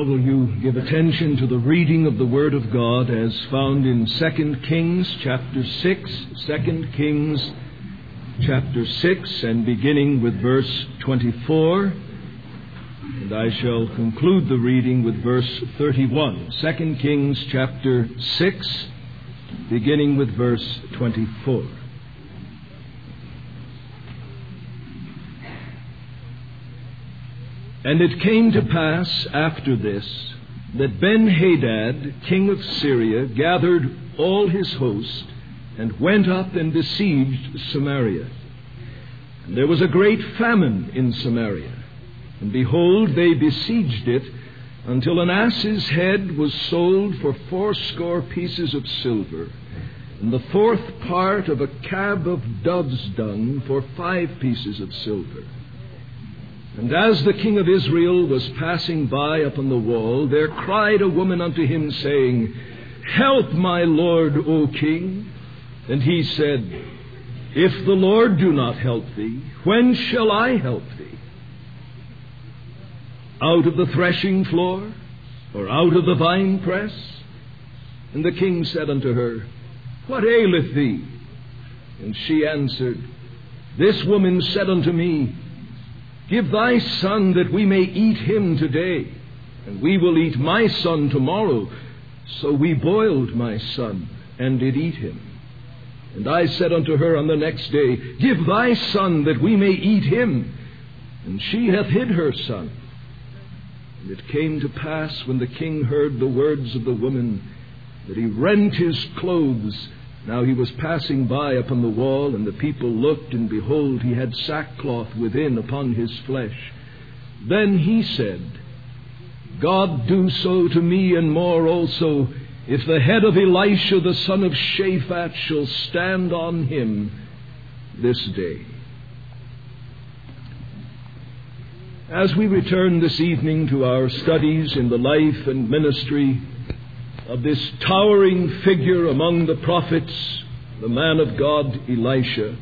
Now will you give attention to the reading of the Word of God as found in 2 Kings chapter 6, 2 Kings chapter 6, and beginning with verse 24. And I shall conclude the reading with verse 31. 2 Kings chapter 6, beginning with verse 24. And it came to pass after this that Ben-Hadad, king of Syria, gathered all his host and went up and besieged Samaria. And there was a great famine in Samaria. And behold, they besieged it until an ass's head was sold for 80 pieces of silver, and the 4th part of a cab of dove's dung for 5 pieces of silver. And as the king of Israel was passing by upon the wall, there cried a woman unto him, saying, Help, my lord, O king. And he said, If the Lord do not help thee, when shall I help thee? Out of the threshing floor, or out of the winepress? And the king said unto her, What aileth thee? And she answered, This woman said unto me, Give thy son that we may eat him today, and we will eat my son tomorrow. So we boiled my son, and did eat him. And I said unto her on the next day, Give thy son that we may eat him. And she hath hid her son. And it came to pass, when the king heard the words of the woman, that he rent his clothes. Now he was passing by upon the wall, and the people looked, and behold, he had sackcloth within upon his flesh. Then he said, God do so to me and more also, if the head of Elisha the son of Shaphat shall stand on him this day. As we return this evening to our studies in the life and ministry of this towering figure among the prophets, the man of God, Elisha,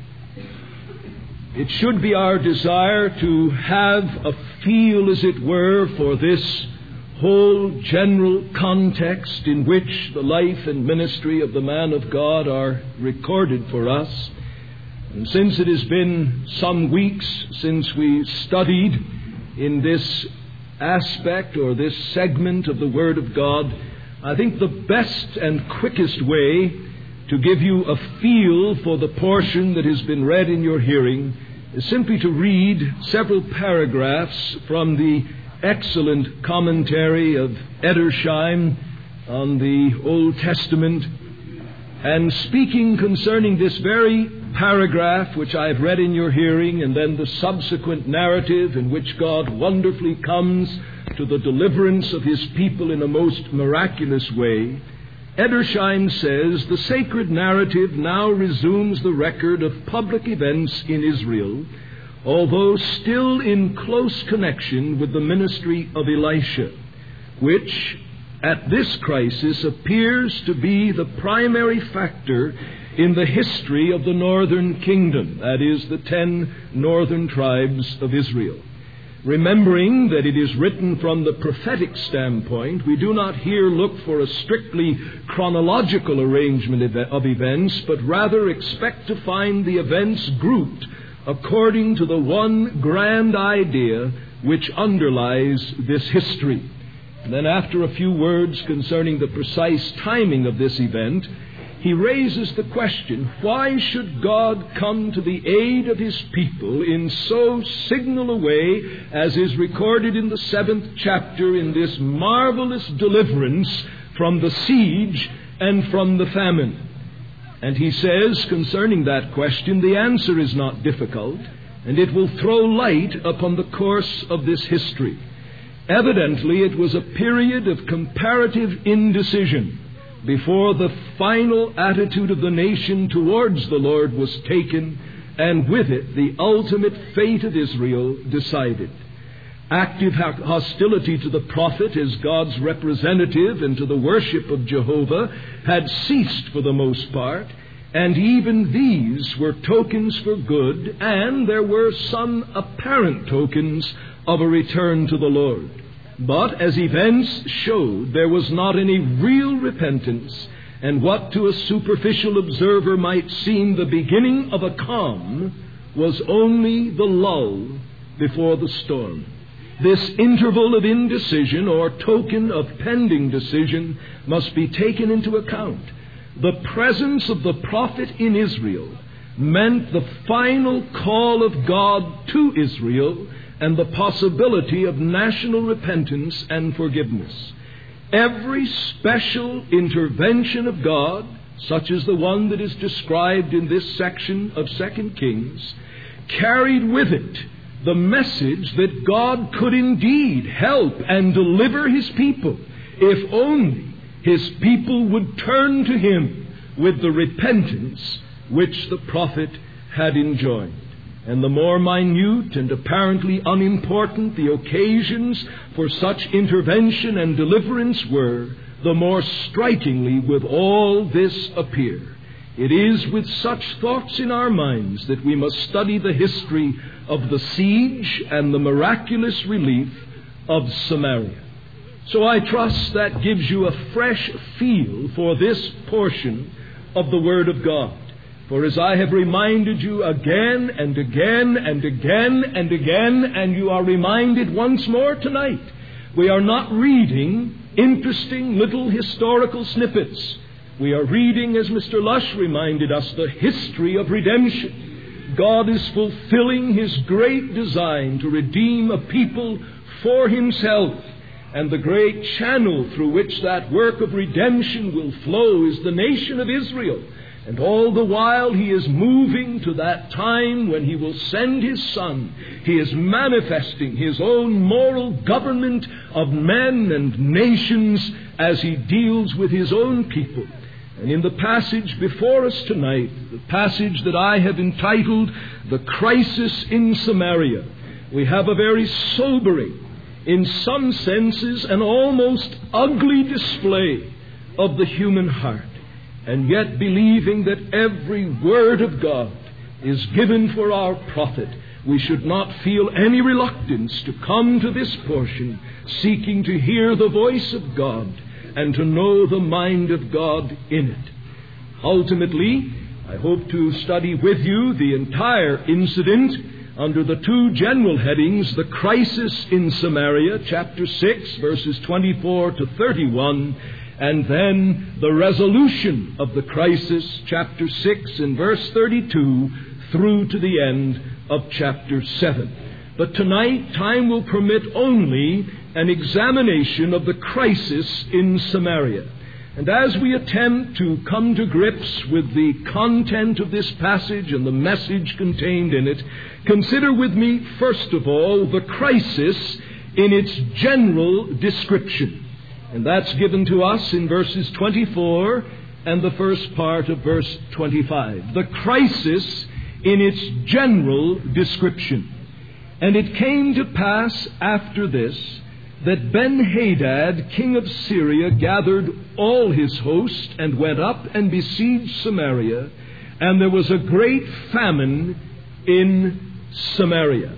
it should be our desire to have a feel, as it were, for this whole general context in which the life and ministry of the man of God are recorded for us. And since it has been some weeks since we studied in this aspect or this segment of the Word of God, I think the best and quickest way to give you a feel for the portion that has been read in your hearing is simply to read several paragraphs from the excellent commentary of Edersheim on the Old Testament. And speaking concerning this very paragraph which I've read in your hearing, and then the subsequent narrative in which God wonderfully comes to the deliverance of his people in a most miraculous way, Edersheim says, the sacred narrative now resumes the record of public events in Israel, although still in close connection with the ministry of Elisha, which at this crisis appears to be the primary factor in the history of the northern kingdom, that is, the 10 northern tribes of Israel. Remembering that it is written from the prophetic standpoint, we do not here look for a strictly chronological arrangement of events, but rather expect to find the events grouped according to the one grand idea which underlies this history. And then after a few words concerning the precise timing of this event, he raises the question, why should God come to the aid of his people in so signal a way as is recorded in the 7th chapter in this marvelous deliverance from the siege and from the famine? And he says concerning that question, the answer is not difficult, and it will throw light upon the course of this history. Evidently, it was a period of comparative indecision before the final attitude of the nation towards the Lord was taken, and with it the ultimate fate of Israel decided. Active hostility to the prophet as God's representative and to the worship of Jehovah had ceased for the most part, and even these were tokens for good, and there were some apparent tokens of a return to the Lord. But as events showed, there was not any real repentance, and what to a superficial observer might seem the beginning of a calm was only the lull before the storm. This interval of indecision, or token of pending decision, must be taken into account. The presence of the prophet in Israel meant the final call of God to Israel and the possibility of national repentance and forgiveness. Every special intervention of God, such as the one that is described in this section of 2 Kings, carried with it the message that God could indeed help and deliver His people if only His people would turn to Him with the repentance which the prophet had enjoined. And the more minute and apparently unimportant the occasions for such intervention and deliverance were, the more strikingly would all this appear. It is with such thoughts in our minds that we must study the history of the siege and the miraculous relief of Samaria. So I trust that gives you a fresh feel for this portion of the Word of God. For as I have reminded you again and again and again and again, and you are reminded once more tonight, we are not reading interesting little historical snippets. We are reading, as Mr. Lush reminded us, the history of redemption. God is fulfilling His great design to redeem a people for Himself. And the great channel through which that work of redemption will flow is the nation of Israel. And all the while He is moving to that time when He will send His Son. He is manifesting His own moral government of men and nations as He deals with His own people. And in the passage before us tonight, the passage that I have entitled The Crisis in Samaria, we have a very sobering, in some senses an almost ugly display of the human heart. And yet, believing that every word of God is given for our profit, we should not feel any reluctance to come to this portion, seeking to hear the voice of God and to know the mind of God in it. Ultimately, I hope to study with you the entire incident under the two general headings: the crisis in Samaria, chapter 6, verses 24 to 31, and then the resolution of the crisis, chapter 6 and verse 32 through to the end of chapter 7. But tonight, time will permit only an examination of the crisis in Samaria. And as we attempt to come to grips with the content of this passage and the message contained in it, consider with me, first of all, the crisis in its general description. And that's given to us in verses 24 and the first part of verse 25. The crisis in its general description. And it came to pass after this that Ben-Hadad, king of Syria, gathered all his host and went up and besieged Samaria, and there was a great famine in Samaria.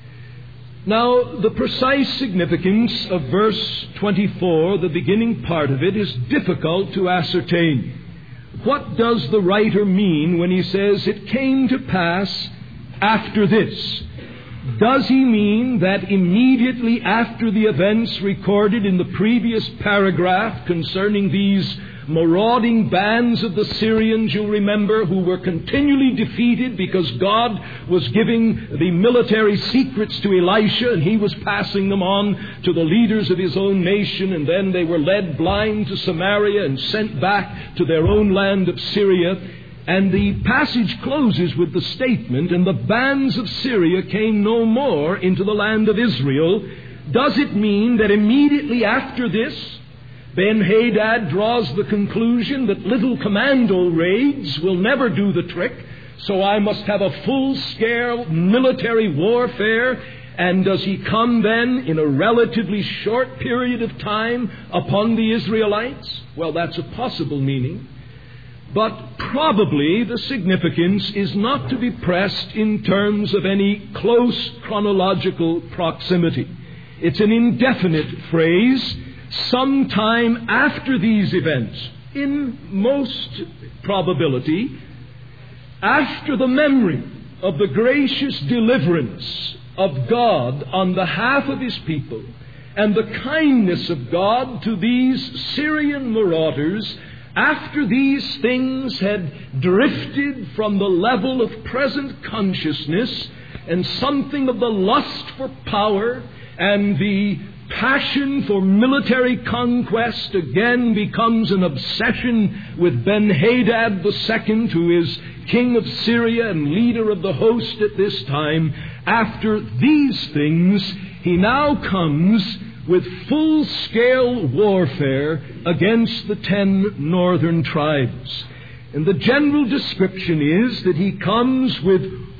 Now, the precise significance of verse 24, the beginning part of it, is difficult to ascertain. What does the writer mean when he says, "It came to pass after this"? Does he mean that immediately after the events recorded in the previous paragraph concerning these marauding bands of the Syrians, you'll remember, who were continually defeated because God was giving the military secrets to Elisha and he was passing them on to the leaders of his own nation, and then they were led blind to Samaria and sent back to their own land of Syria? And the passage closes with the statement, "And the bands of Syria came no more into the land of Israel." Does it mean that immediately after this, Ben-Hadad draws the conclusion that little commando raids will never do the trick, so I must have a full-scale military warfare? And does he come then in a relatively short period of time upon the Israelites? Well, that's a possible meaning. But probably the significance is not to be pressed in terms of any close chronological proximity. It's an indefinite phrase, sometime after these events, in most probability, after the memory of the gracious deliverance of God on behalf of His people and the kindness of God to these Syrian marauders, after these things had drifted from the level of present consciousness and something of the lust for power and the passion for military conquest again becomes an obsession with Ben-Hadad II, who is king of Syria and leader of the host at this time, after these things, he now comes with full-scale warfare against the 10 northern tribes. And the general description is that he comes with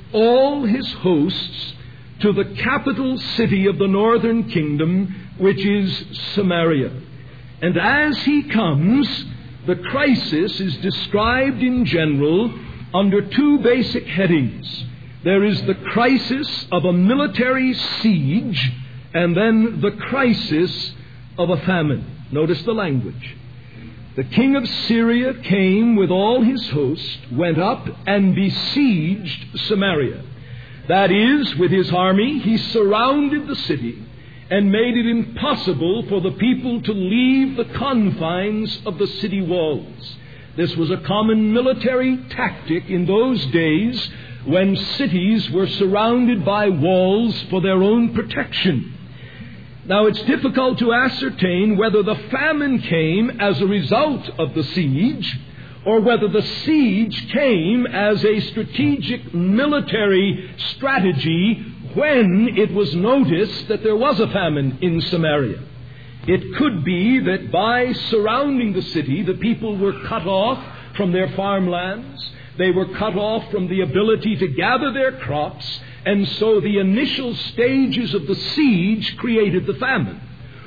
all his hosts to the capital city of the northern kingdom, which is Samaria. And as he comes, the crisis is described in general under two basic headings. There is the crisis of a military siege, and then the crisis of a famine. Notice the language. The king of Syria came with all his host, went up and besieged Samaria. That is, with his army, he surrounded the city and made it impossible for the people to leave the confines of the city walls. This was a common military tactic in those days when cities were surrounded by walls for their own protection. Now, it's difficult to ascertain whether the famine came as a result of the siege or whether the siege came as a strategic military strategy when it was noticed that there was a famine in Samaria. It could be that by surrounding the city, the people were cut off from their farmlands. They were cut off from the ability to gather their crops, and so the initial stages of the siege created the famine.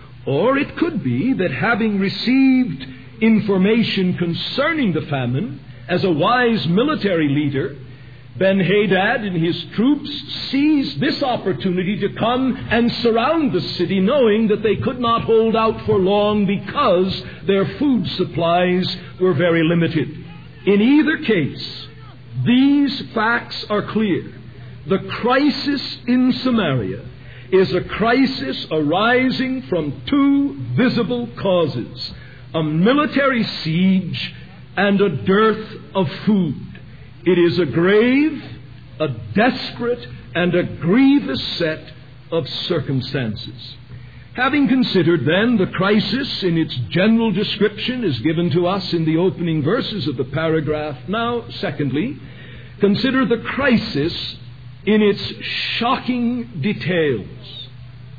Or it could be that having received information concerning the famine, as a wise military leader, Ben-Hadad and his troops seized this opportunity to come and surround the city, knowing that they could not hold out for long because their food supplies were very limited. In either case, these facts are clear. The crisis in Samaria is a crisis arising from two visible causes: a military siege and a dearth of food. It is a grave, a desperate, and a grievous set of circumstances. Having considered, then, the crisis in its general description as given to us in the opening verses of the paragraph, now, secondly, consider the crisis in its shocking details,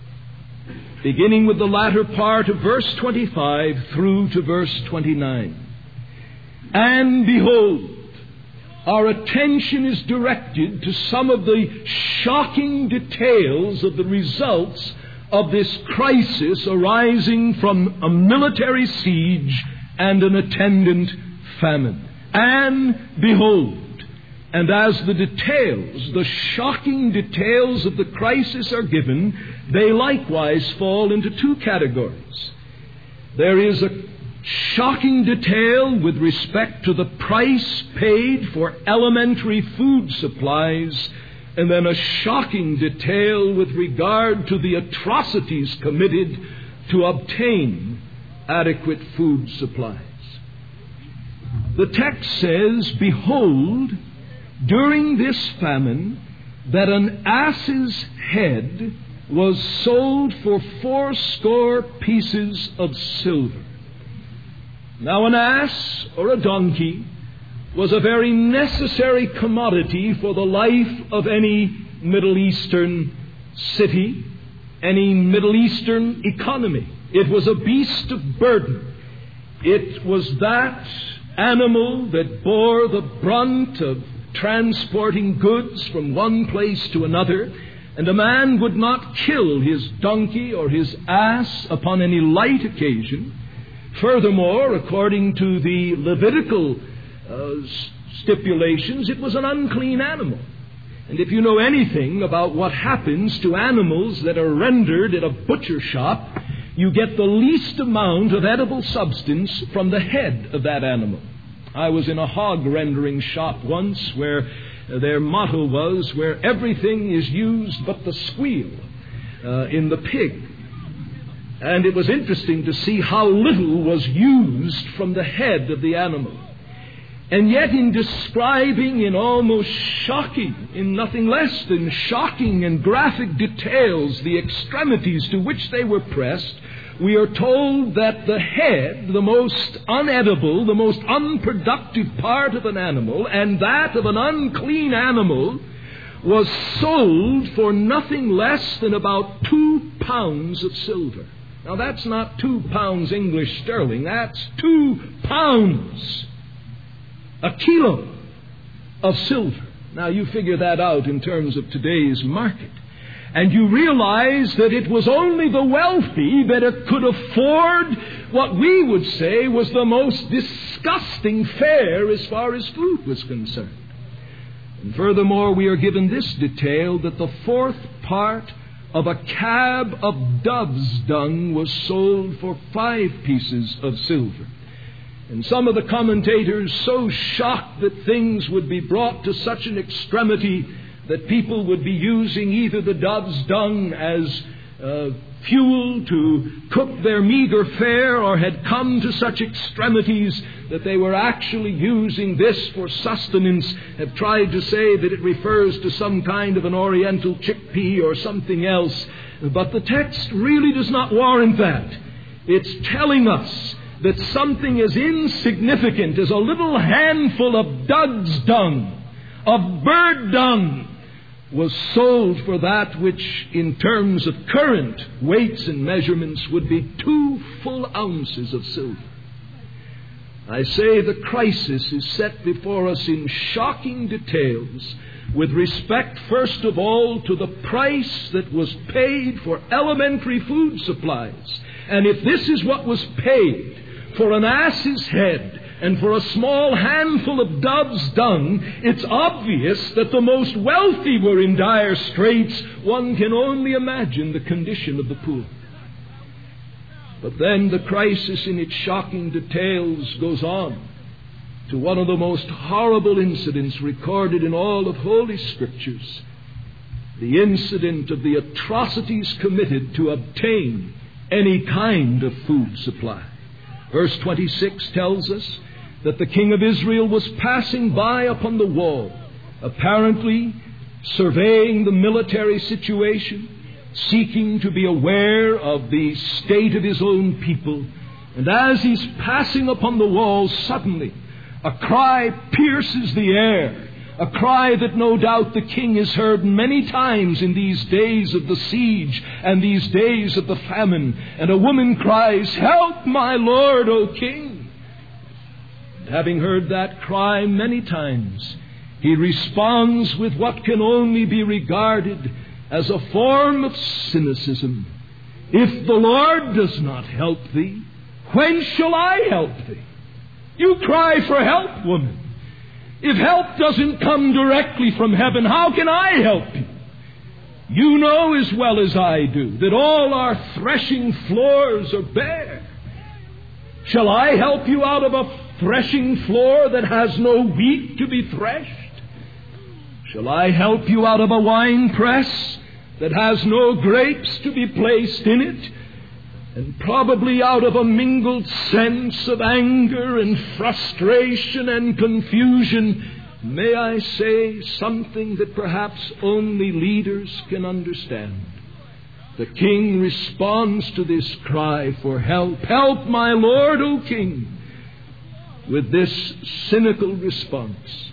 beginning with the latter part of verse 25 through to verse 29. And behold, our attention is directed to some of the shocking details of the results of this crisis arising from a military siege and an attendant famine. And behold, and as the details, the shocking details of the crisis are given, they likewise fall into two categories. There is a shocking detail with respect to the price paid for elementary food supplies, and then a shocking detail with regard to the atrocities committed to obtain adequate food supplies. The text says, "Behold, during this famine, that an ass's head was sold for 80 pieces of silver." Now, an ass or a donkey was a very necessary commodity for the life of any Middle Eastern city, any Middle Eastern economy. It was a beast of burden. It was that animal that bore the brunt of transporting goods from one place to another, and a man would not kill his donkey or his ass upon any light occasion. Furthermore, according to the Levitical stipulations, it was an unclean animal. And if you know anything about what happens to animals that are rendered at a butcher shop, you get the least amount of edible substance from the head of that animal. I was in a hog rendering shop once where their motto was, where everything is used but the squeal in the pig. And it was interesting to see how little was used from the head of the animal. And yet in describing in almost shocking, in nothing less than shocking and graphic details, the extremities to which they were pressed, we are told that the head, the most unedible, the most unproductive part of an animal, and that of an unclean animal, was sold for nothing less than about 2 pounds of silver. Now that's not 2 pounds English sterling, that's 2 pounds. A kilo of silver. Now you figure that out in terms of today's market. And you realize that it was only the wealthy that could afford what we would say was the most disgusting fare as far as food was concerned. And furthermore, we are given this detail that the 4th part of a cab of dove's dung was sold for 5 pieces of silver. And some of the commentators, so shocked that things would be brought to such an extremity that people would be using either the dove's dung as fuel to cook their meager fare, or had come to such extremities that they were actually using this for sustenance, have tried to say that it refers to some kind of an oriental chickpea or something else. But the text really does not warrant that. It's telling us that something as insignificant as a little handful of dove's dung, of bird dung, was sold for that which in terms of current weights and measurements would be 2 full ounces of silver. I say the crisis is set before us in shocking details with respect, first of all, to the price that was paid for elementary food supplies. And if this is what was paid for an ass's head and for a small handful of dove's dung, it's obvious that the most wealthy were in dire straits. One can only imagine the condition of the poor. But then the crisis in its shocking details goes on to one of the most horrible incidents recorded in all of Holy Scriptures, the incident of the atrocities committed to obtain any kind of food supply. Verse 26 tells us that the king of Israel was passing by upon the wall, apparently surveying the military situation, seeking to be aware of the state of his own people. And as he's passing upon the wall, suddenly a cry pierces the air, a cry that no doubt the king has heard many times in these days of the siege and these days of the famine. And a woman cries, "Help, my Lord, O king!" And having heard that cry many times, he responds with what can only be regarded as a form of cynicism. "If the Lord does not help thee, when shall I help thee?" You cry for help, woman. If help doesn't come directly from heaven, how can I help you? You know as well as I do that all our threshing floors are bare. Shall I help you out of a threshing floor that has no wheat to be threshed? Shall I help you out of a wine press that has no grapes to be placed in it? And probably out of a mingled sense of anger and frustration and confusion, may I say something that perhaps only leaders can understand. The king responds to this cry for help, "Help, my Lord, O king," with this cynical response.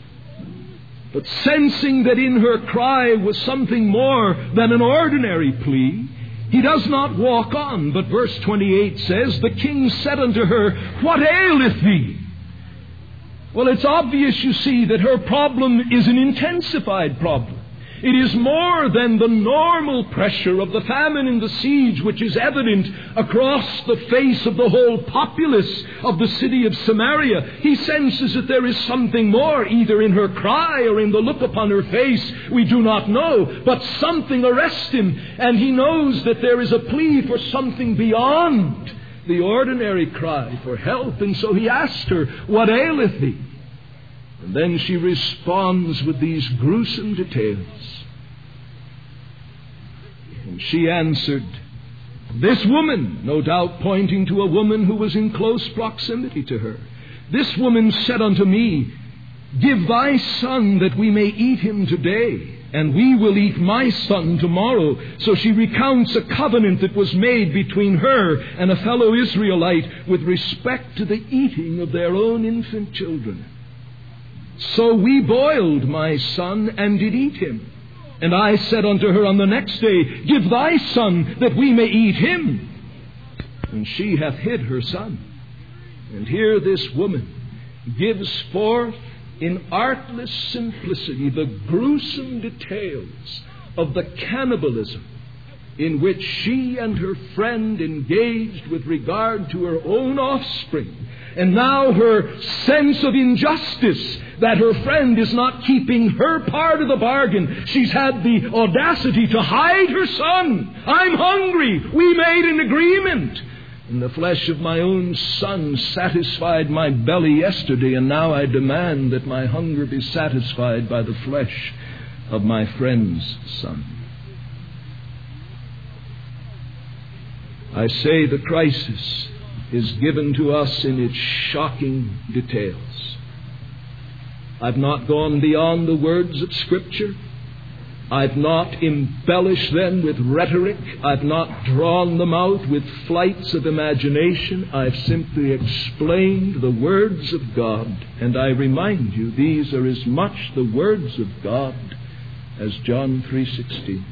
But sensing that in her cry was something more than an ordinary plea, he does not walk on, but verse 28 says, "The king said unto her, What aileth thee?" Well, it's obvious, you see, that her problem is an intensified problem. It is more than the normal pressure of the famine and the siege, which is evident across the face of the whole populace of the city of Samaria. He senses that there is something more, either in her cry or in the look upon her face. We do not know, but something arrests him, and he knows that there is a plea for something beyond the ordinary cry for help. And so he asked her, "What aileth thee?" And then she responds with these gruesome details. And she answered, this woman, no doubt pointing to a woman who was in close proximity to her, this woman said unto me, give thy son that we may eat him today, and we will eat my son tomorrow. So she recounts a covenant that was made between her and a fellow Israelite with respect to the eating of their own infant children. So we boiled my son and did eat him. And I said unto her on the next day, give thy son that we may eat him. And she hath hid her son. And here this woman gives forth in artless simplicity the gruesome details of the cannibalism in which she and her friend engaged with regard to her own offspring. And now her sense of injustice that her friend is not keeping her part of the bargain. She's had the audacity to hide her son. I'm hungry. We made an agreement. And the flesh of my own son satisfied my belly yesterday, and now I demand that my hunger be satisfied by the flesh of my friend's son. I say the crisis is given to us in its shocking details. I've not gone beyond the words of Scripture. I've not embellished them with rhetoric. I've not drawn them out with flights of imagination. I've simply explained the words of God. And I remind you, these are as much the words of God as John 3:16.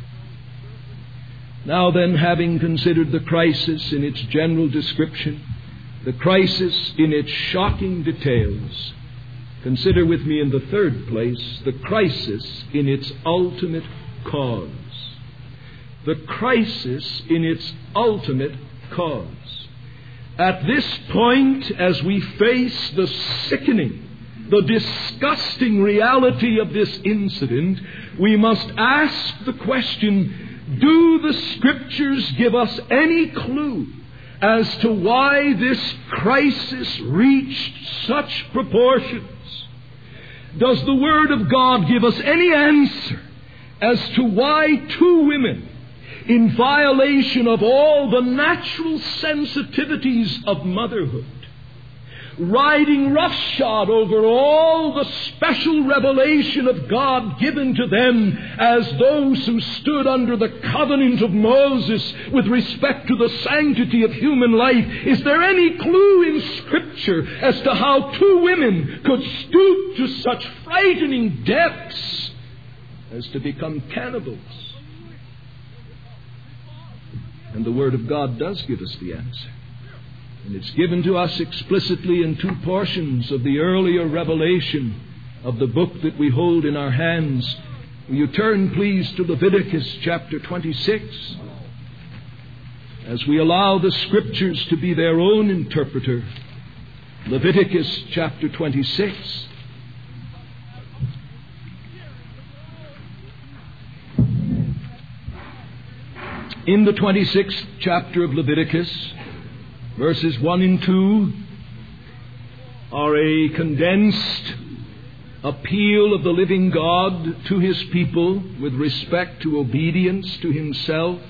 Now then, having considered the crisis in its general description, the crisis in its shocking details, consider with me in the third place the crisis in its ultimate cause. The crisis in its ultimate cause. At this point, as we face the sickening, the disgusting reality of this incident, we must ask the question, do the Scriptures give us any clue as to why this crisis reached such proportions? Does the Word of God give us any answer as to why two women, in violation of all the natural sensitivities of motherhood, riding roughshod over all the special revelation of God given to them as those who stood under the covenant of Moses with respect to the sanctity of human life, is there any clue in Scripture as to how two women could stoop to such frightening depths as to become cannibals? And the Word of God does give us the answer. And it's given to us explicitly in two portions of the earlier revelation of the book that we hold in our hands. Will you turn, please, to Leviticus chapter 26, as we allow the Scriptures to be their own interpreter. Leviticus chapter 26. In the 26th chapter of Leviticus, verses 1 and 2 are a condensed appeal of the living God to His people with respect to obedience to Himself.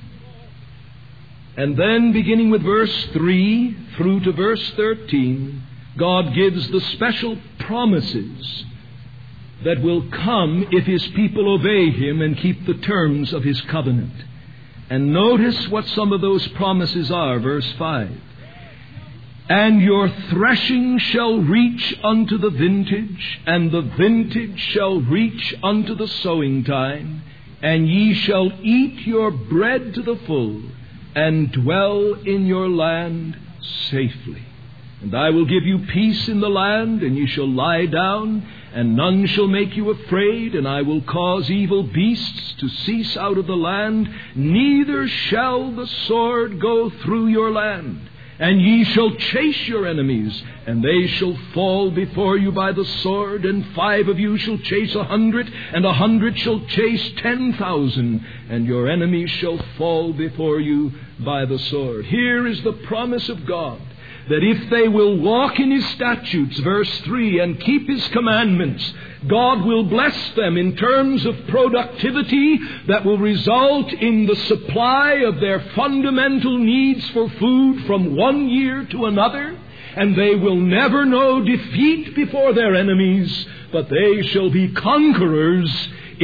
And then, beginning with verse 3 through to verse 13, God gives the special promises that will come if His people obey Him and keep the terms of His covenant. And notice what some of those promises are. Verse 5. And your threshing shall reach unto the vintage, and the vintage shall reach unto the sowing time, and ye shall eat your bread to the full, and dwell in your land safely. And I will give you peace in the land, and ye shall lie down, and none shall make you afraid, and I will cause evil beasts to cease out of the land, neither shall the sword go through your land. And ye shall chase your enemies, and they shall fall before you by the sword, and 5 of you shall chase 100, and 100 shall chase 10,000, and your enemies shall fall before you by the sword. Here is the promise of God, that if they will walk in His statutes, verse 3, and keep His commandments, God will bless them in terms of productivity that will result in the supply of their fundamental needs for food from one year to another, and they will never know defeat before their enemies, but they shall be conquerors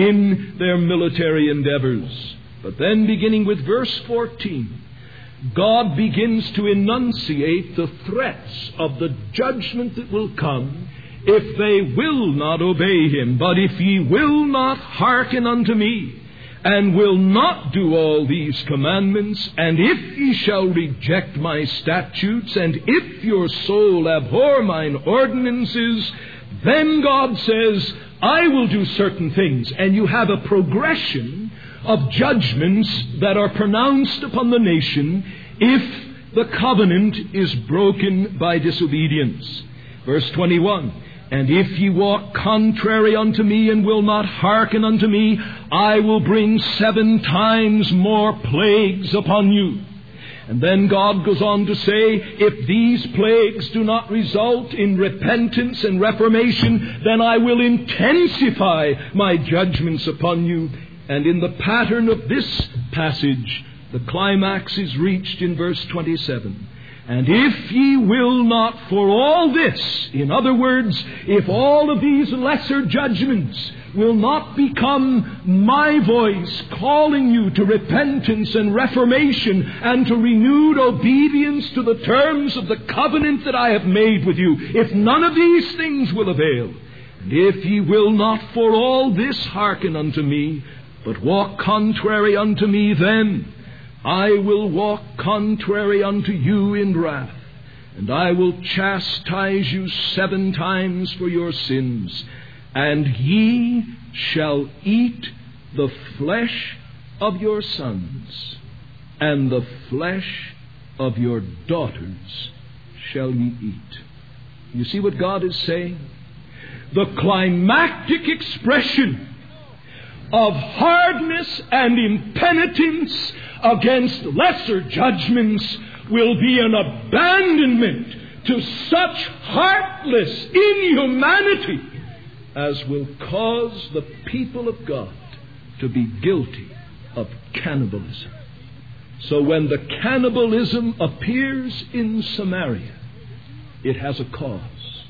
in their military endeavors. But then, beginning with verse 14, God begins to enunciate the threats of the judgment that will come if they will not obey Him. But if ye will not hearken unto me, and will not do all these commandments, and if ye shall reject my statutes, and if your soul abhor mine ordinances, then God says, I will do certain things. And you have a progression of judgments that are pronounced upon the nation if the covenant is broken by disobedience. Verse 21, and if ye walk contrary unto me and will not hearken unto me, I will bring 7 times more plagues upon you. And then God goes on to say, if these plagues do not result in repentance and reformation, then I will intensify my judgments upon you. And in the pattern of this passage, the climax is reached in verse 27. And if ye will not for all this, in other words, if all of these lesser judgments will not become my voice calling you to repentance and reformation and to renewed obedience to the terms of the covenant that I have made with you, if none of these things will avail, and if ye will not for all this hearken unto me, but walk contrary unto me, then I will walk contrary unto you in wrath, and I will chastise you 7 times for your sins, and ye shall eat the flesh of your sons, and the flesh of your daughters shall ye eat. You see what God is saying? The climactic expression of hardness and impenitence against lesser judgments will be an abandonment to such heartless inhumanity as will cause the people of God to be guilty of cannibalism. So when the cannibalism appears in Samaria, it has a cause.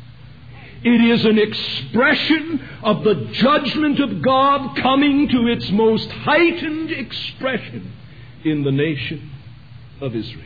It is an expression of the judgment of God coming to its most heightened expression in the nation of Israel.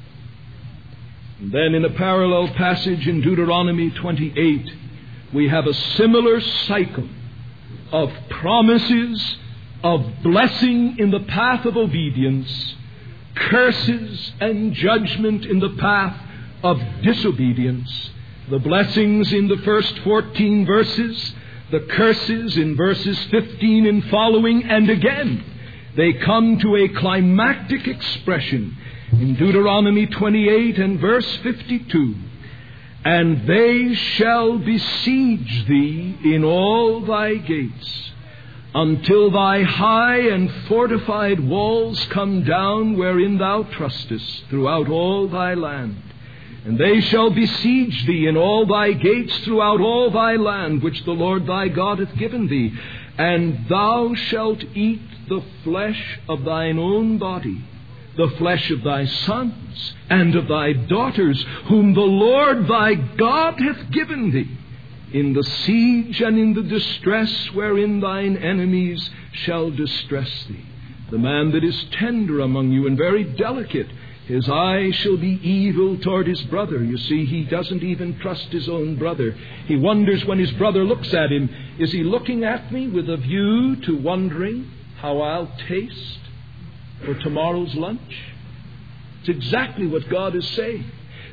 And then in a parallel passage in Deuteronomy 28, we have a similar cycle of promises of blessing in the path of obedience, curses and judgment in the path of disobedience. The blessings in the first 14 verses, the curses in verses 15 and following, and again they come to a climactic expression in Deuteronomy 28 and verse 52. And they shall besiege thee in all thy gates, until thy high and fortified walls come down wherein thou trustest throughout all thy land. And they shall besiege thee in all thy gates throughout all thy land, which the Lord thy God hath given thee. And thou shalt eat the flesh of thine own body, the flesh of thy sons and of thy daughters, whom the Lord thy God hath given thee, in the siege and in the distress wherein thine enemies shall distress thee. The man that is tender among you and very delicate, his eye shall be evil toward his brother. You see, he doesn't even trust his own brother. He wonders when his brother looks at him, is he looking at me with a view to wondering how I'll taste for tomorrow's lunch? It's exactly what God is saying.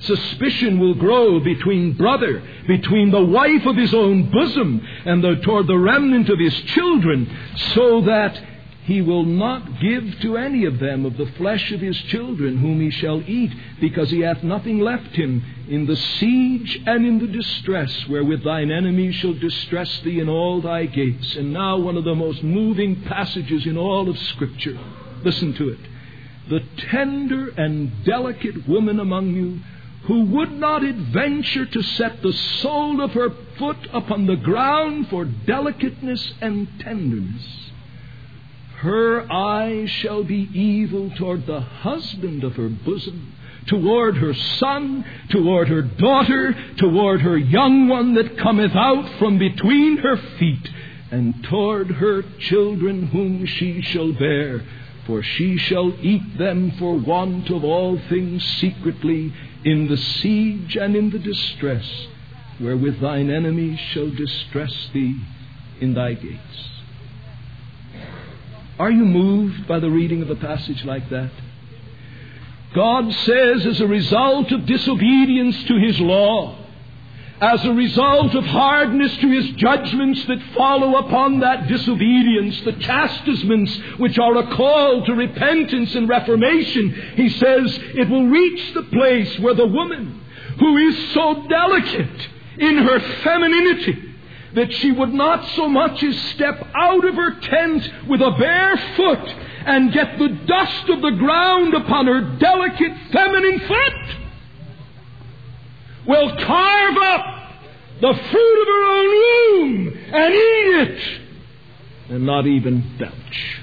Suspicion will grow between brother, between the wife of his own bosom, and toward the remnant of his children, so that he will not give to any of them of the flesh of his children whom he shall eat, because he hath nothing left him in the siege and in the distress, wherewith thine enemies shall distress thee in all thy gates. And now one of the most moving passages in all of Scripture. Listen to it. The tender and delicate woman among you, who would not adventure to set the sole of her foot upon the ground for delicateness and tenderness, her eye shall be evil toward the husband of her bosom, toward her son, toward her daughter, toward her young one that cometh out from between her feet, and toward her children whom she shall bear. For she shall eat them for want of all things secretly, in the siege and in the distress, wherewith thine enemies shall distress thee in thy gates. Are you moved by the reading of a passage like that? God says, as a result of disobedience to His law, as a result of hardness to His judgments that follow upon that disobedience, the chastisements which are a call to repentance and reformation, He says it will reach the place where the woman who is so delicate in her femininity that she would not so much as step out of her tent with a bare foot and get the dust of the ground upon her delicate feminine foot, will carve up the fruit of her own womb and eat it, and not even belch.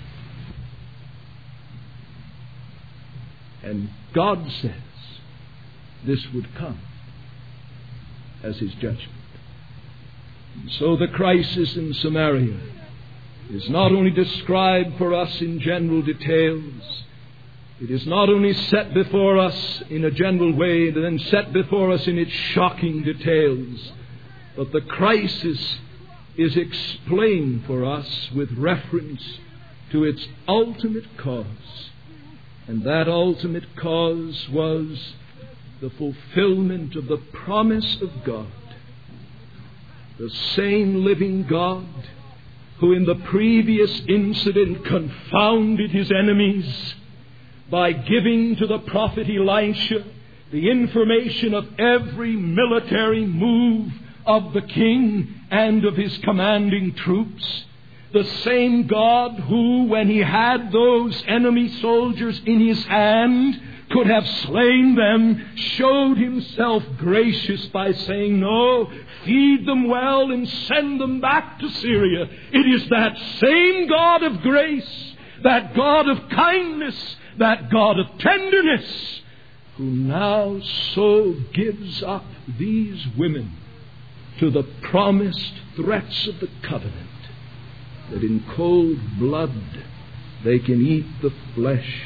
And God says this would come as His judgment. And so the crisis in Samaria is not only described for us in general details, it is not only set before us in a general way, but then set before us in its shocking details, but the crisis is explained for us with reference to its ultimate cause. And that ultimate cause was the fulfillment of the promise of God. The same living God who in the previous incident confounded His enemies by giving to the prophet Elisha the information of every military move of the king and of his commanding troops. The same God who, when He had those enemy soldiers in His hand, could have slain them, showed Himself gracious by saying, "No, feed them well and send them back to Syria." It is that same God of grace, that God of kindness, that God of tenderness, who now so gives up these women to the promised threats of the covenant, that in cold blood they can eat the flesh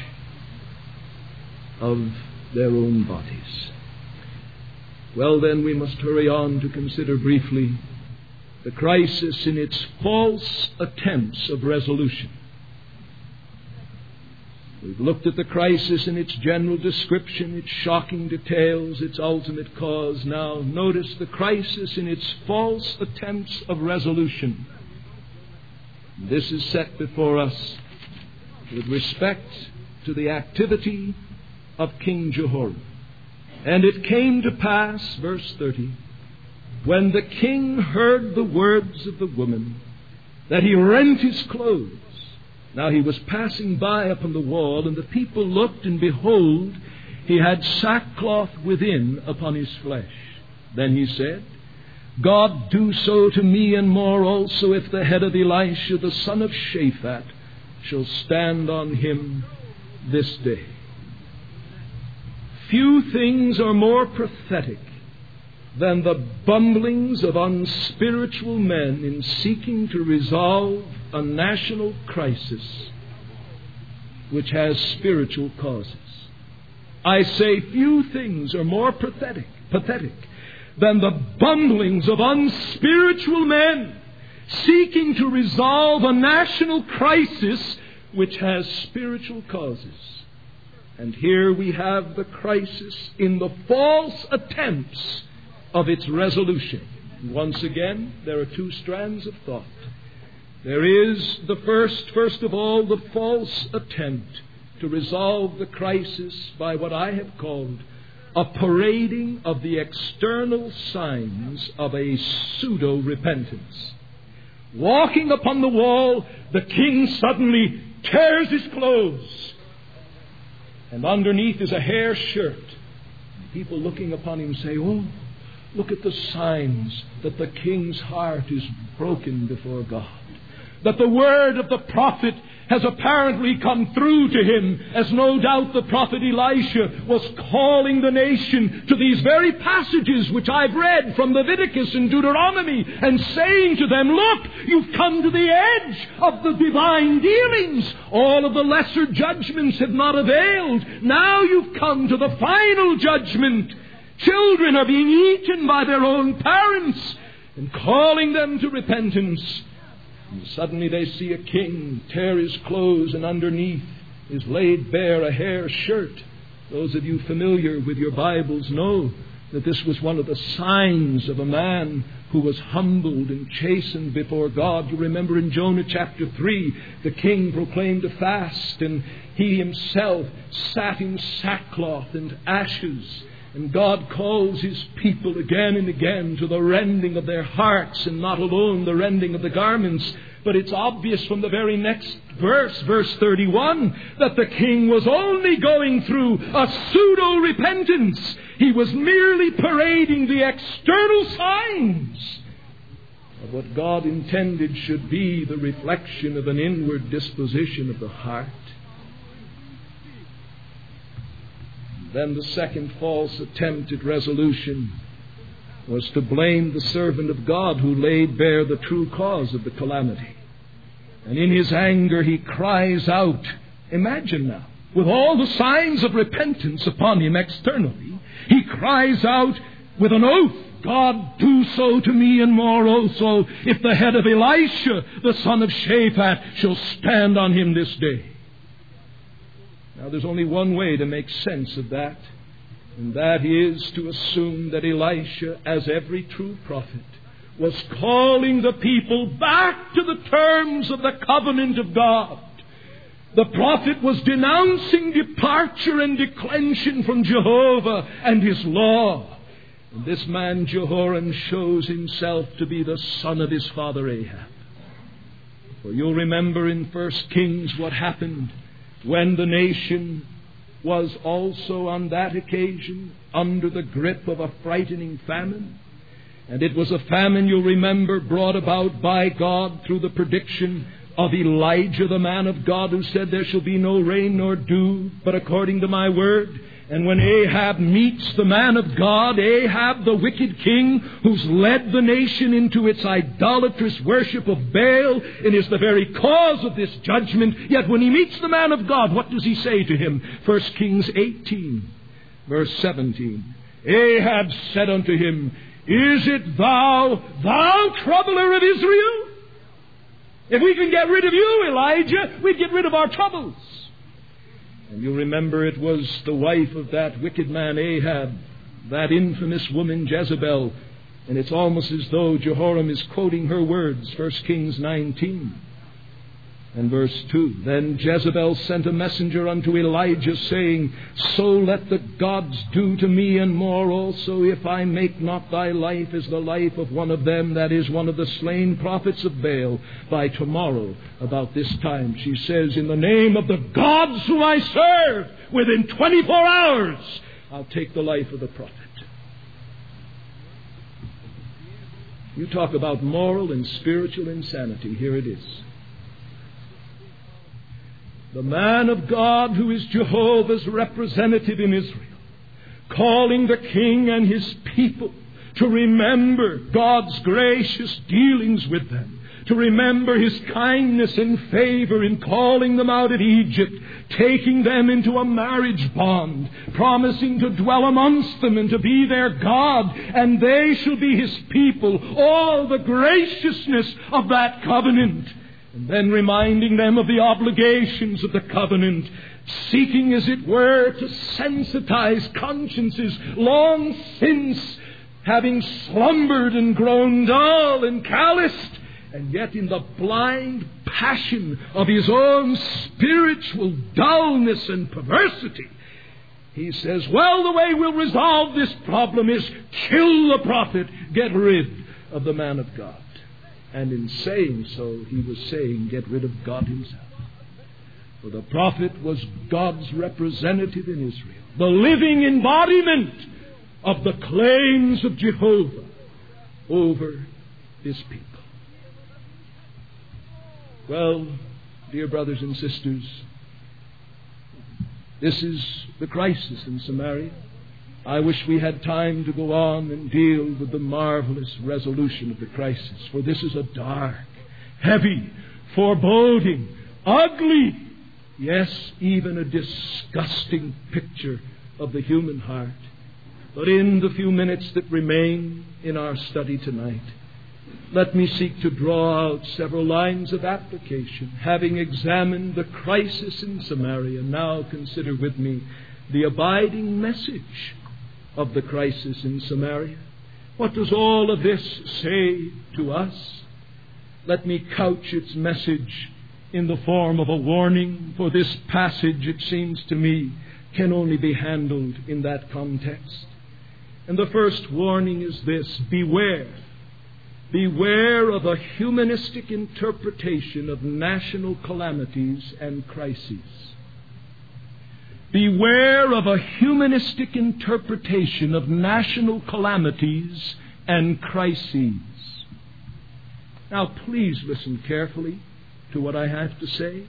of their own bodies. Well, then, we must hurry on to consider briefly the crisis in its false attempts of resolution. We've looked at the crisis in its general description, its shocking details, its ultimate cause. Now, notice the crisis in its false attempts of resolution. This is set before us with respect to the activity of King Jehoram. "And it came to pass," verse 30, "when the king heard the words of the woman, that he rent his clothes. Now he was passing by upon the wall, and the people looked, and behold, he had sackcloth within upon his flesh. Then he said, God do so to me and more also, if the head of Elisha the son of Shaphat shall stand on him this day." Few things are more pathetic than the bumblings of unspiritual men in seeking to resolve a national crisis which has spiritual causes. I say few things are more pathetic than the bumblings of unspiritual men seeking to resolve a national crisis which has spiritual causes. And here we have the crisis in the false attempts of its resolution. Once again, there are two strands of thought. There is the first of all, the false attempt to resolve the crisis by what I have called a parading of the external signs of a pseudo-repentance. Walking upon the wall, the king suddenly tears his clothes, and underneath is a hair shirt. People looking upon him say, "Oh, look at the signs that the king's heart is broken before God. That the word of the prophet has apparently come through to him, as no doubt the prophet Elisha was calling the nation to these very passages which I've read from Leviticus and Deuteronomy, and saying to them, look, you've come to the edge of the divine dealings. All of the lesser judgments have not availed. Now you've come to the final judgment. Children are being eaten by their own parents," and calling them to repentance. And suddenly they see a king tear his clothes, and underneath is laid bare a hair shirt. Those of you familiar with your Bibles know that this was one of the signs of a man who was humbled and chastened before God. You remember in Jonah chapter 3, the king proclaimed a fast, and he himself sat in sackcloth and ashes. And God calls His people again and again to the rending of their hearts, and not alone the rending of the garments. But it's obvious from the very next verse, verse 31, that the king was only going through a pseudo-repentance. He was merely parading the external signs of what God intended should be the reflection of an inward disposition of the heart. Then the second false attempt at resolution was to blame the servant of God who laid bare the true cause of the calamity. And in his anger he cries out, imagine now, with all the signs of repentance upon him externally, he cries out with an oath, God, do so to me and more also, if the head of Elisha, the son of Shaphat, shall stand on him this day. Now, there's only one way to make sense of that, and that is to assume that Elisha, as every true prophet, was calling the people back to the terms of the covenant of God. The prophet was denouncing departure and declension from Jehovah and His law. And this man Jehoram shows himself to be the son of his father Ahab. For you'll remember in 1 Kings what happened when the nation was also on that occasion under the grip of a frightening famine. And it was a famine, you'll remember, brought about by God through the prediction of Elijah, the man of God, who said, there shall be no rain nor dew, but according to my word. And when Ahab meets the man of God, Ahab, the wicked king, who's led the nation into its idolatrous worship of Baal, and is the very cause of this judgment, yet when he meets the man of God, what does he say to him? 1 Kings 18, verse 17. Ahab said unto him, is it thou troubler of Israel? If we can get rid of you, Elijah, we'd get rid of our troubles. And you remember it was the wife of that wicked man Ahab, that infamous woman Jezebel. And it's almost as though Jehoram is quoting her words, 1 Kings 19 and verse 2. Then Jezebel sent a messenger unto Elijah, saying, so let the gods do to me and more also, if I make not thy life as the life of one of them, that is, one of the slain prophets of Baal, by tomorrow about this time. She says, in the name of the gods whom I serve, within 24 hours, I'll take the life of the prophet. You talk about moral and spiritual insanity. Here it is. The man of God, who is Jehovah's representative in Israel, calling the king and his people to remember God's gracious dealings with them, to remember His kindness and favor in calling them out of Egypt, taking them into a marriage bond, promising to dwell amongst them and to be their God, and they shall be His people, all the graciousness of that covenant. And then reminding them of the obligations of the covenant, seeking, as it were, to sensitize consciences long since having slumbered and grown dull and calloused, and yet in the blind passion of his own spiritual dullness and perversity, he says, well, the way we'll resolve this problem is kill the prophet, get rid of the man of God. And in saying so, he was saying, get rid of God himself. For the prophet was God's representative in Israel, the living embodiment of the claims of Jehovah over his people. Well, dear brothers and sisters, this is the crisis in Samaria. I wish we had time to go on and deal with the marvelous resolution of the crisis, for this is a dark, heavy, foreboding, ugly, yes, even a disgusting picture of the human heart. But in the few minutes that remain in our study tonight, let me seek to draw out several lines of application. Having examined the crisis in Samaria, now consider with me the abiding message of the crisis in Samaria. What does all of this say to us? Let me couch its message in the form of a warning, for this passage, it seems to me, can only be handled in that context. And the first warning is this: beware. Beware of a humanistic interpretation of national calamities and crises. Beware of a humanistic interpretation of national calamities and crises. Now, please listen carefully to what I have to say.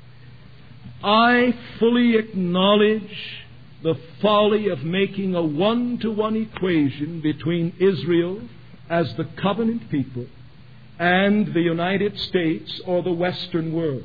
I fully acknowledge the folly of making a one-to-one equation between Israel as the covenant people and the United States or the Western world.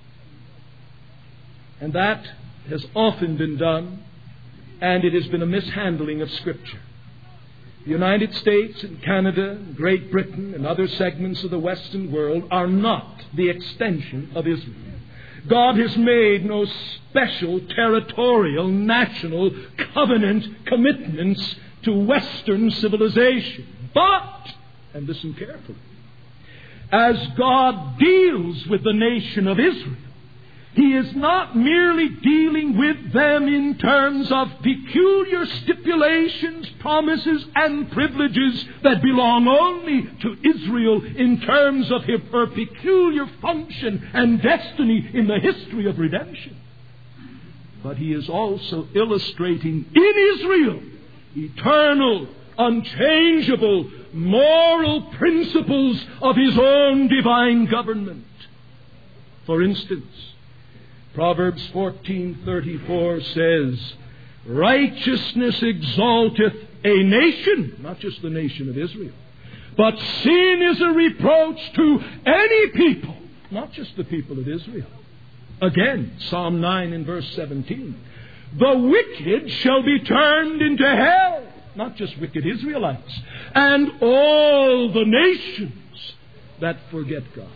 And that has often been done, and it has been a mishandling of Scripture. The United States and Canada and Great Britain and other segments of the Western world are not the extension of Israel. God has made no special territorial, national covenant commitments to Western civilization. But, and listen carefully, as God deals with the nation of Israel, He is not merely dealing with them in terms of peculiar stipulations, promises, and privileges that belong only to Israel in terms of her peculiar function and destiny in the history of redemption. But He is also illustrating in Israel eternal, unchangeable, moral principles of His own divine government. For instance, Proverbs 14:34 says, righteousness exalteth a nation, not just the nation of Israel, but sin is a reproach to any people, not just the people of Israel. Again, Psalm 9 and verse 17, the wicked shall be turned into hell, not just wicked Israelites, and all the nations that forget God.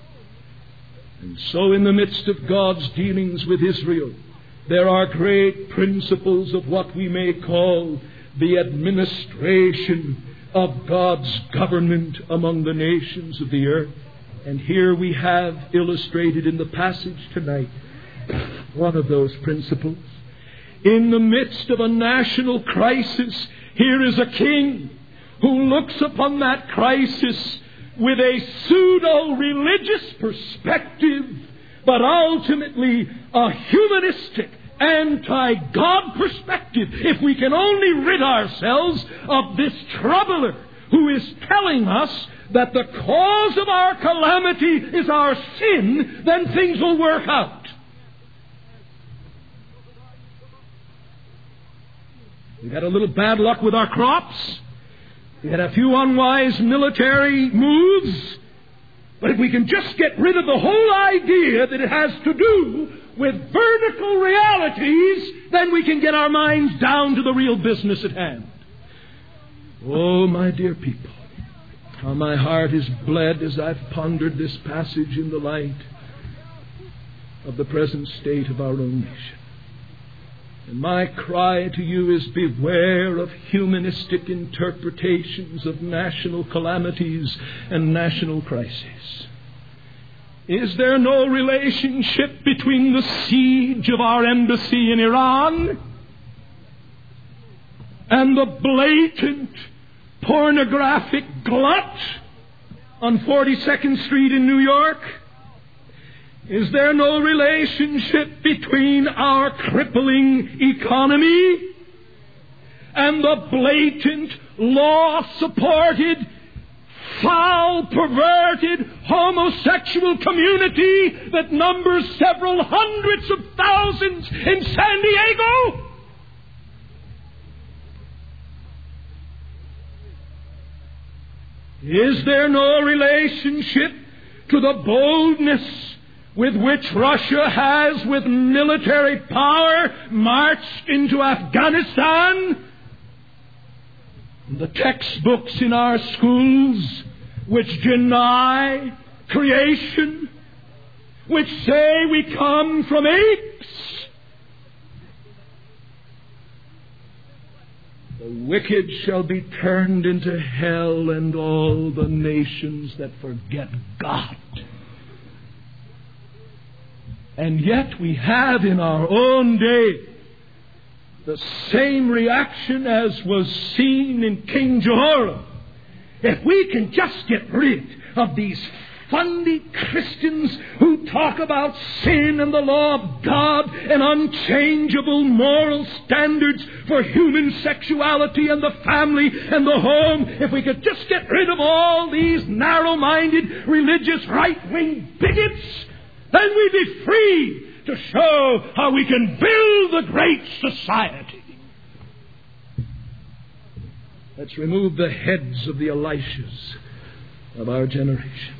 And so in the midst of God's dealings with Israel, there are great principles of what we may call the administration of God's government among the nations of the earth. And here we have illustrated in the passage tonight one of those principles. In the midst of a national crisis, here is a king who looks upon that crisis with a pseudo-religious perspective, but ultimately a humanistic, anti-God perspective. If we can only rid ourselves of this troubler who is telling us that the cause of our calamity is our sin, then things will work out. We've had a little bad luck with our crops. We had a few unwise military moves. But if we can just get rid of the whole idea that it has to do with vertical realities, then we can get our minds down to the real business at hand. Oh, my dear people, how my heart is bled as I've pondered this passage in the light of the present state of our own nation. And my cry to you is, beware of humanistic interpretations of national calamities and national crises. Is there no relationship between the siege of our embassy in Iran and the blatant pornographic glut on 42nd Street in New York? Is there no relationship between our crippling economy and the blatant, law-supported, foul, perverted, homosexual community that numbers several hundreds of thousands in San Diego? Is there no relationship to the boldness with which Russia has, with military power, marched into Afghanistan? The textbooks in our schools which deny creation, which say we come from apes. The wicked shall be turned into hell, and all the nations that forget God. And yet we have in our own day the same reaction as was seen in King Jehoram. If we can just get rid of these funny Christians who talk about sin and the law of God and unchangeable moral standards for human sexuality and the family and the home, if we could just get rid of all these narrow-minded religious right-wing bigots, then we'd be free to show how we can build a great society. Let's remove the heads of the Elishas of our generation.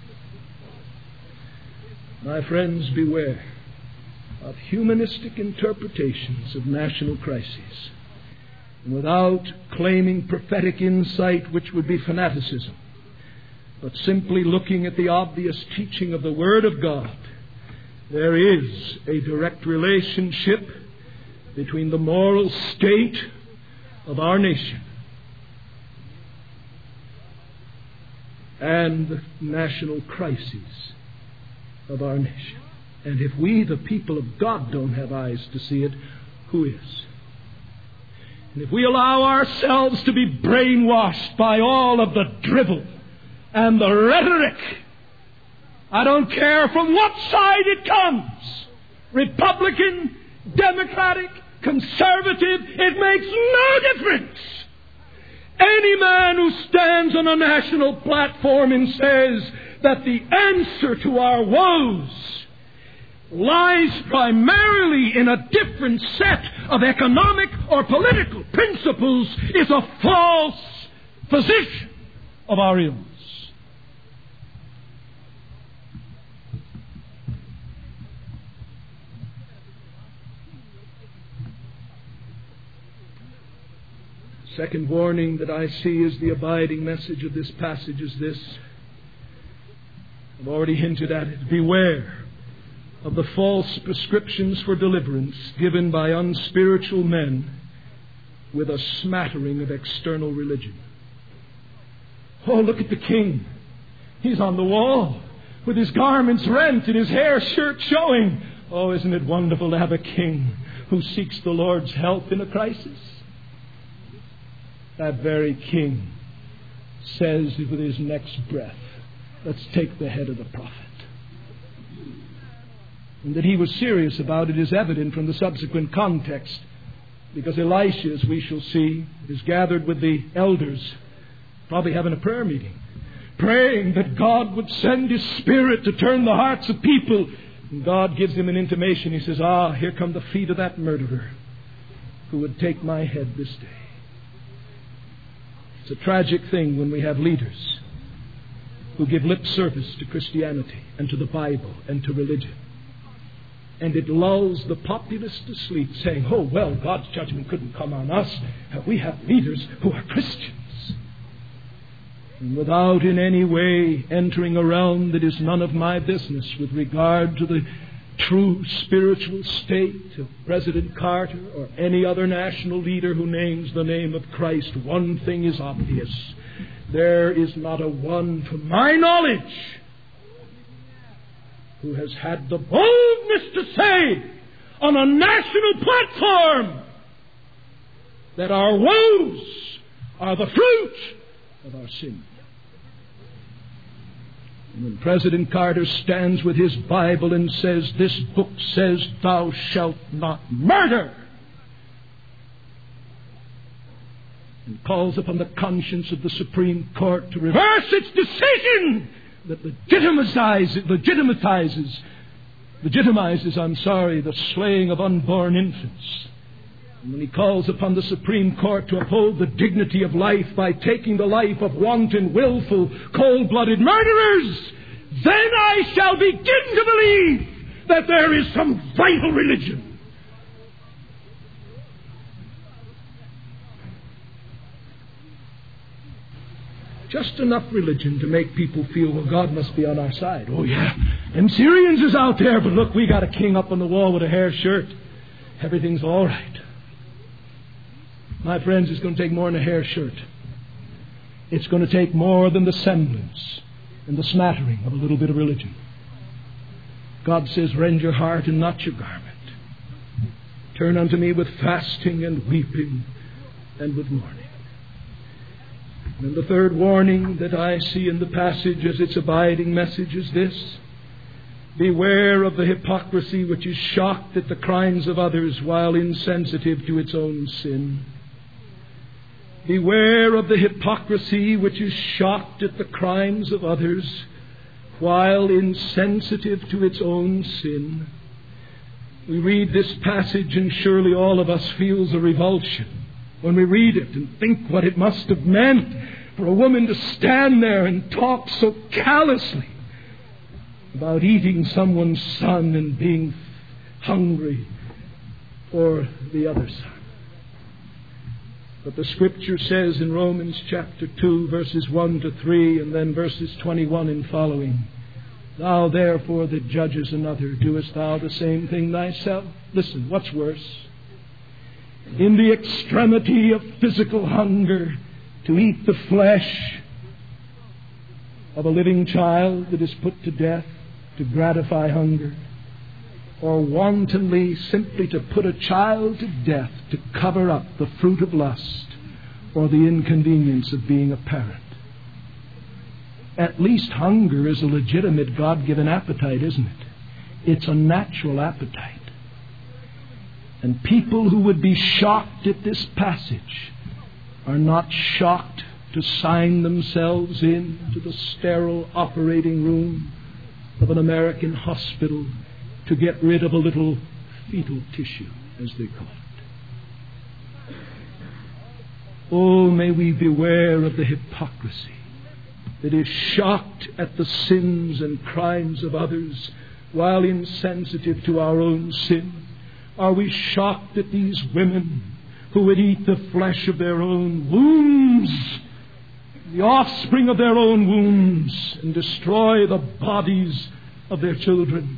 My friends, beware of humanistic interpretations of national crises, and without claiming prophetic insight, which would be fanaticism, but simply looking at the obvious teaching of the Word of God. There is a direct relationship between the moral state of our nation and the national crises of our nation. And if we, the people of God, don't have eyes to see it, who is? And if we allow ourselves to be brainwashed by all of the drivel and the rhetoric, I don't care from what side it comes, Republican, Democratic, Conservative, it makes no difference. Any man who stands on a national platform and says that the answer to our woes lies primarily in a different set of economic or political principles is a false physician of our ills. Second warning that I see as the abiding message of this passage is this. I've already hinted at it. Beware of the false prescriptions for deliverance given by unspiritual men with a smattering of external religion. Oh, look at the king. He's on the wall with his garments rent and his hair shirt showing. Oh, isn't it wonderful to have a king who seeks the Lord's help in a crisis? That very king says with his next breath, let's take the head of the prophet. And that he was serious about it is evident from the subsequent context, because Elisha, as we shall see, is gathered with the elders, probably having a prayer meeting, praying that God would send His Spirit to turn the hearts of people. And God gives him an intimation. He says, here come the feet of that murderer who would take my head this day. It's a tragic thing when we have leaders who give lip service to Christianity and to the Bible and to religion. And it lulls the populace to sleep, saying, oh, well, God's judgment couldn't come on us. We have leaders who are Christians. And without in any way entering a realm that is none of my business with regard to the true spiritual state of President Carter or any other national leader who names the name of Christ, one thing is obvious. There is not a one, to my knowledge, who has had the boldness to say on a national platform that our woes are the fruit of our sin. And when President Carter stands with his Bible and says, "This book says thou shalt not murder," and calls upon the conscience of the Supreme Court to reverse its decision that legitimizes the slaying of unborn infants. And when he calls upon the Supreme Court to uphold the dignity of life by taking the life of wanton, willful, cold-blooded murderers, then I shall begin to believe that there is some vital religion. Just enough religion to make people feel, well, God must be on our side. Oh, yeah, them Syrians is out there, but look, we got a king up on the wall with a hair shirt. Everything's all right. My friends, it's going to take more than a hair shirt. It's going to take more than the semblance and the smattering of a little bit of religion. God says, rend your heart and not your garment. Turn unto me with fasting and weeping and with mourning. And the third warning that I see in the passage as its abiding message is this: beware of the hypocrisy which is shocked at the crimes of others while insensitive to its own sin. Beware of the hypocrisy which is shocked at the crimes of others while insensitive to its own sin. We read this passage and surely all of us feels a revulsion when we read it and think what it must have meant for a woman to stand there and talk so callously about eating someone's son and being hungry for the other son. But the Scripture says in Romans chapter 2, verses 1 to 3, and then verses 21 and following, thou therefore that judges another, doest thou the same thing thyself? Listen, what's worse? In the extremity of physical hunger, to eat the flesh of a living child that is put to death to gratify hunger, or wantonly simply to put a child to death to cover up the fruit of lust or the inconvenience of being a parent. At least hunger is a legitimate God-given appetite, isn't it? It's a natural appetite. And people who would be shocked at this passage are not shocked to sign themselves into the sterile operating room of an American hospital to get rid of a little fetal tissue, as they call it. Oh, may we beware of the hypocrisy that is shocked at the sins and crimes of others while insensitive to our own sin. Are we shocked at these women who would eat the flesh of their own wombs, the offspring of their own wombs, and destroy the bodies of their children?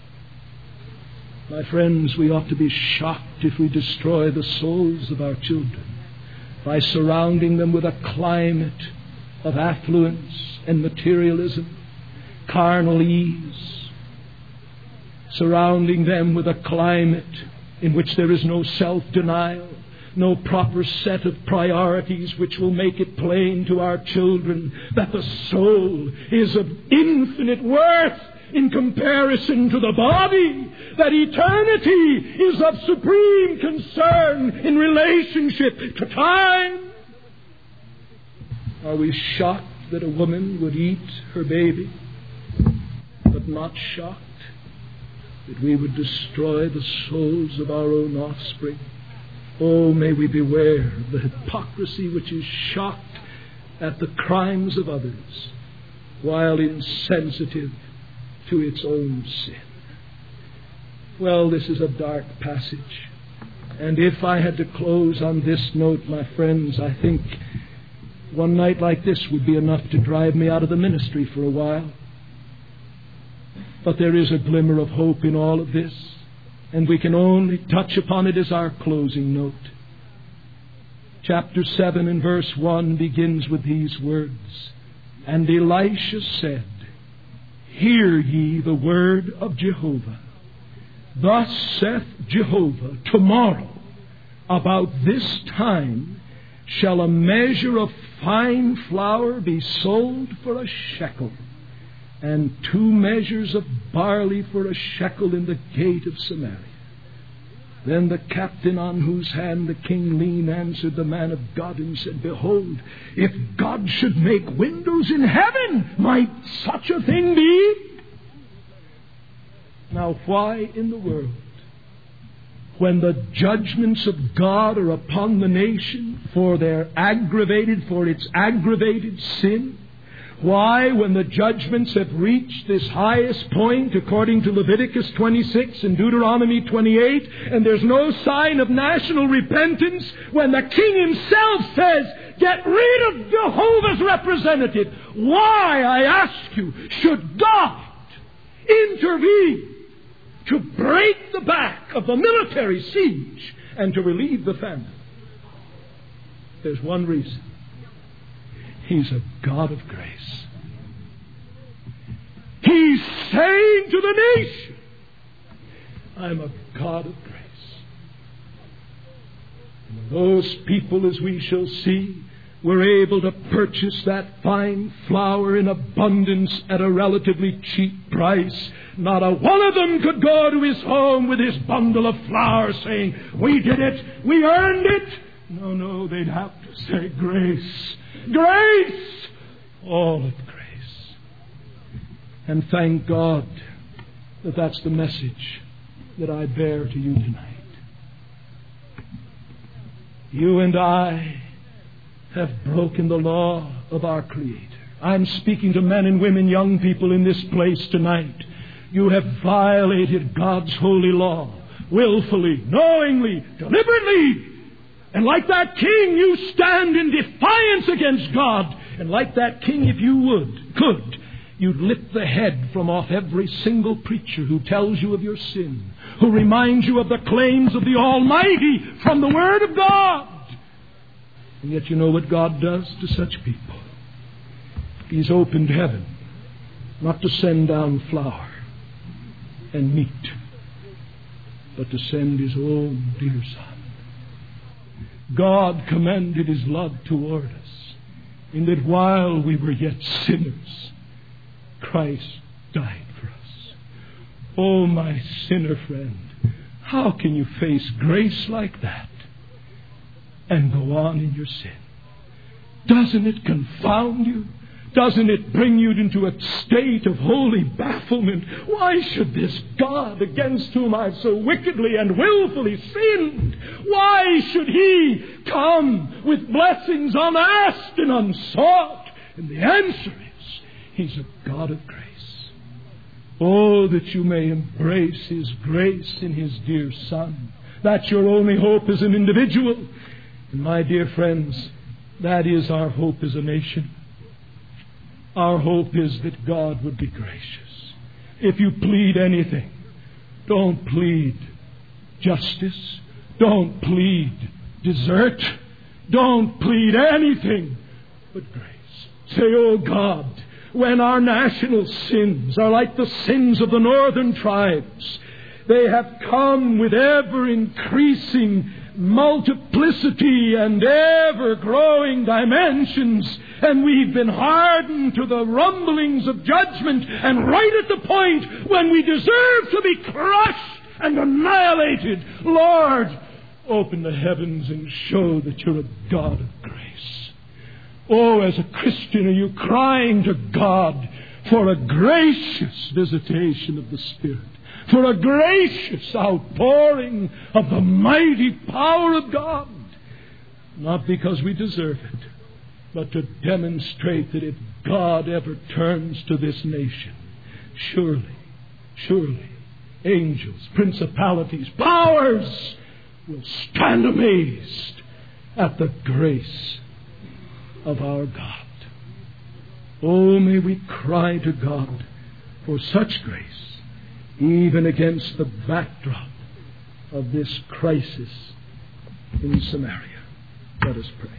My friends, we ought to be shocked if we destroy the souls of our children by surrounding them with a climate of affluence and materialism, carnal ease, surrounding them with a climate in which there is no self-denial, no proper set of priorities which will make it plain to our children that the soul is of infinite worth in comparison to the body, that eternity is of supreme concern in relationship to time. Are we shocked that a woman would eat her baby, but not shocked that we would destroy the souls of our own offspring? Oh, may we beware of the hypocrisy which is shocked at the crimes of others while insensitive to its own sin. Well, this is a dark passage. And if I had to close on this note, my friends, I think one night like this would be enough to drive me out of the ministry for a while. But there is a glimmer of hope in all of this, and we can only touch upon it as our closing note. Chapter 7 and verse 1 begins with these words, "And Elisha said, Hear ye the word of Jehovah. Thus saith Jehovah, Tomorrow, about this time, shall a measure of fine flour be sold for a shekel, and 2 measures of barley for a shekel in the gate of Samaria. Then the captain on whose hand the king leaned answered the man of God and said, Behold, if God should make windows in heaven, might such a thing be? Now why in the world, when the judgments of God are upon the nation for its aggravated sin, why, when the judgments have reached this highest point according to Leviticus 26 and Deuteronomy 28, and there's no sign of national repentance, when the king himself says, Get rid of Jehovah's representative, why, I ask you, should God intervene to break the back of the military siege and to relieve the famine? There's one reason. He's a God of grace. He's saying to the nation, I'm a God of grace. And those people, as we shall see, were able to purchase that fine flour in abundance at a relatively cheap price. Not a one of them could go to his home with his bundle of flour saying, We did it, we earned it. No, they'd have to say grace. Grace! All of grace. And thank God that that's the message that I bear to you tonight. You and I have broken the law of our Creator. I'm speaking to men and women, young people in this place tonight. You have violated God's holy law, willfully, knowingly, deliberately. And like that king, you stand in defiance against God. And like that king, if you could, you'd lift the head from off every single preacher who tells you of your sin, who reminds you of the claims of the Almighty from the Word of God. And yet you know what God does to such people. He's opened heaven, not to send down flour and meat, but to send His own dear Son. God commended His love toward us, in that while we were yet sinners, Christ died for us. Oh, my sinner friend, how can you face grace like that and go on in your sin? Doesn't it confound you? Doesn't it bring you into a state of holy bafflement? Why should this God, against whom I've so wickedly and willfully sinned, why should He come with blessings unasked and unsought? And the answer is, He's a God of grace. Oh, that you may embrace His grace in His dear Son. That's your only hope as an individual. And my dear friends, that is our hope as a nation. Our hope is that God would be gracious. If you plead anything, don't plead justice. Don't plead desert. Don't plead anything but grace. Say, oh God, when our national sins are like the sins of the northern tribes, they have come with ever-increasing multiplicity and ever-growing dimensions, and we've been hardened to the rumblings of judgment, and right at the point when we deserve to be crushed and annihilated, Lord, open the heavens and show that you're a God of grace. Oh, as a Christian, are you crying to God for a gracious visitation of the Spirit, for a gracious outpouring of the mighty power of God? Not because we deserve it, but to demonstrate that if God ever turns to this nation, surely, angels, principalities, powers will stand amazed at the grace of our God. Oh, may we cry to God for such grace even against the backdrop of this crisis in Samaria. Let us pray.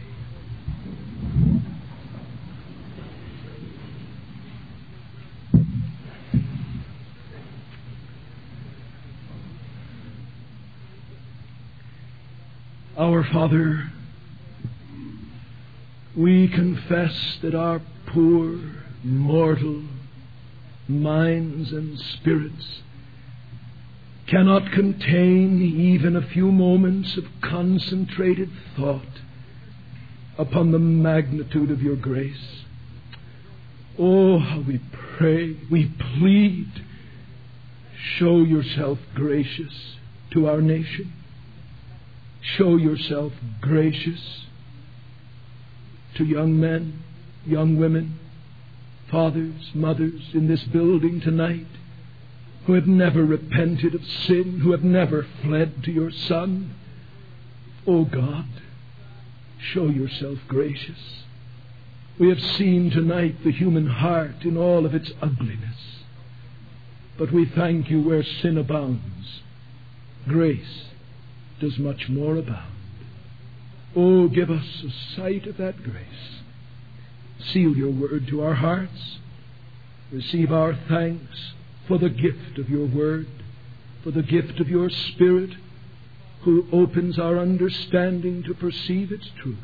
Our Father, we confess that our poor, mortal minds and spirits cannot contain even a few moments of concentrated thought upon the magnitude of your grace. Oh, how we pray, we plead, show yourself gracious to our nation. Show yourself gracious to young men, young women, fathers, mothers in this building tonight who have never repented of sin, who have never fled to your Son. Oh God, show yourself gracious. We have seen tonight the human heart in all of its ugliness, but we thank you where sin abounds, grace does much more abound. Oh, give us a sight of that grace. Seal your word to our hearts. Receive our thanks for the gift of your word, for the gift of your Spirit, who opens our understanding to perceive its truth.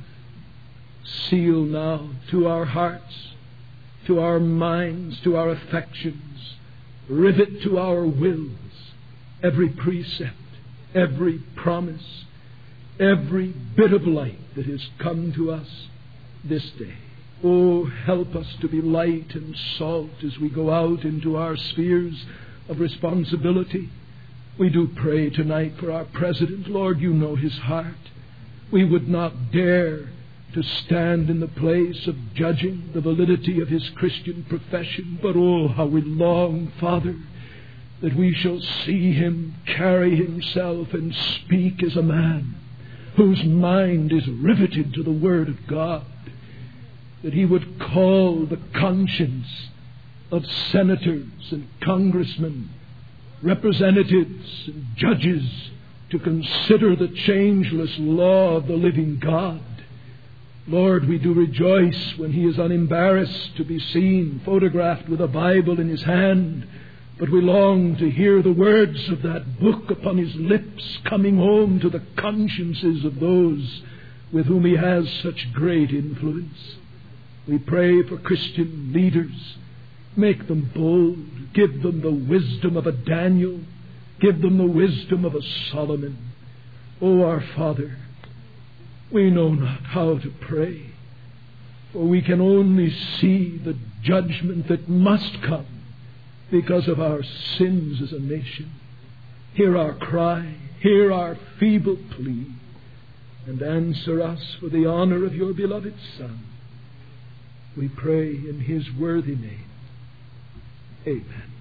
Seal now to our hearts, to our minds, to our affections, rivet to our wills every precept, every promise, every bit of light that has come to us this day. Oh, help us to be light and salt as we go out into our spheres of responsibility. We do pray tonight for our president. Lord, you know his heart. We would not dare to stand in the place of judging the validity of his Christian profession, but oh, how we long, Father, that we shall see him carry himself and speak as a man whose mind is riveted to the Word of God, that he would call the conscience of senators and congressmen, representatives and judges to consider the changeless law of the living God. Lord, we do rejoice when he is unembarrassed to be seen, photographed with a Bible in his hand, but we long to hear the words of that book upon his lips, coming home to the consciences of those with whom he has such great influence. We pray for Christian leaders. Make them bold. Give them the wisdom of a Daniel. Give them the wisdom of a Solomon. O our Father, we know not how to pray, for we can only see the judgment that must come because of our sins as a nation. Hear our cry, hear our feeble plea, and answer us for the honor of your beloved Son. We pray in his worthy name. Amen.